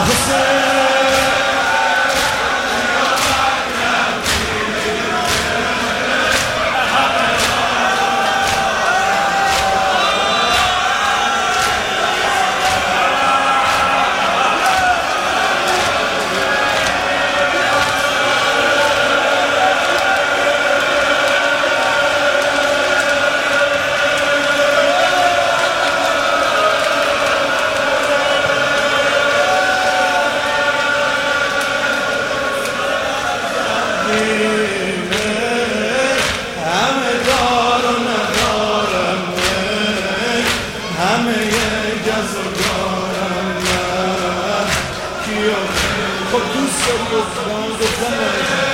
خب دوست داری گفتم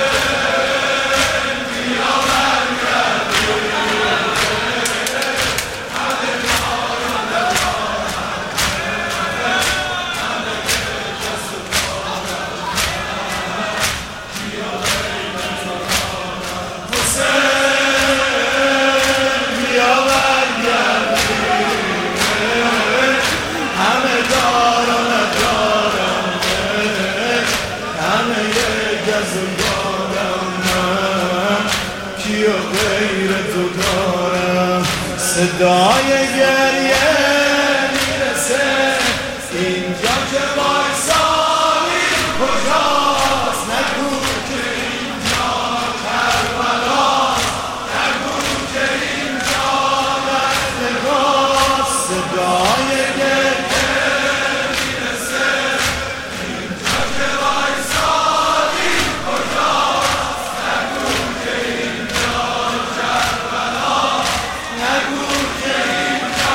کیو غیر تو دارم صدای گریه میرسه اینجا که وایسانی کجاست نگو که اینجا کربلاست نگو که اینجا دستگاست صدای گریه میرسه اینجا که وایسانی کجاست نگو که اینجا کربلاست نگو که اینجا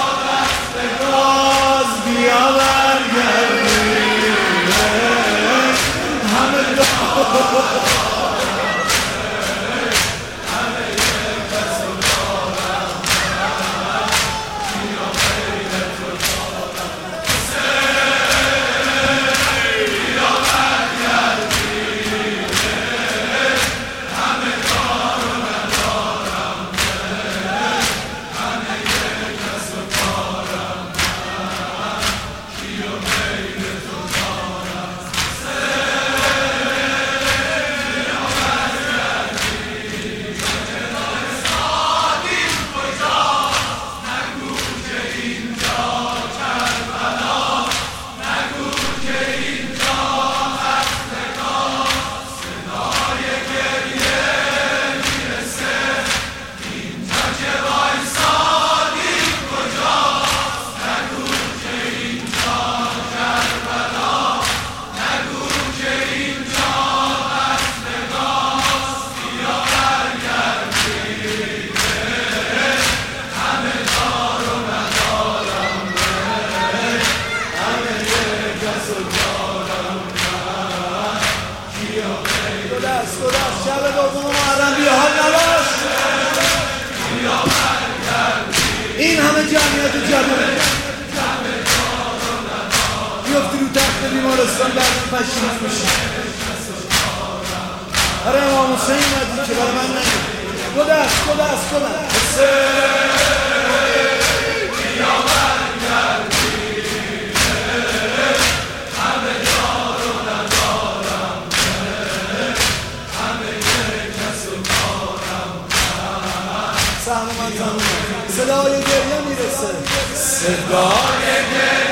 دستگاست بیا برگردیم همه شب دوم محرم بیا حال نباش این همه جمعیت جمعه بیافتی رو تخت بیمارستان بعد پشیمون میشی برای امام حسین اومدی که برای من نگید دو دست صدای گریه میرسه صدای گریه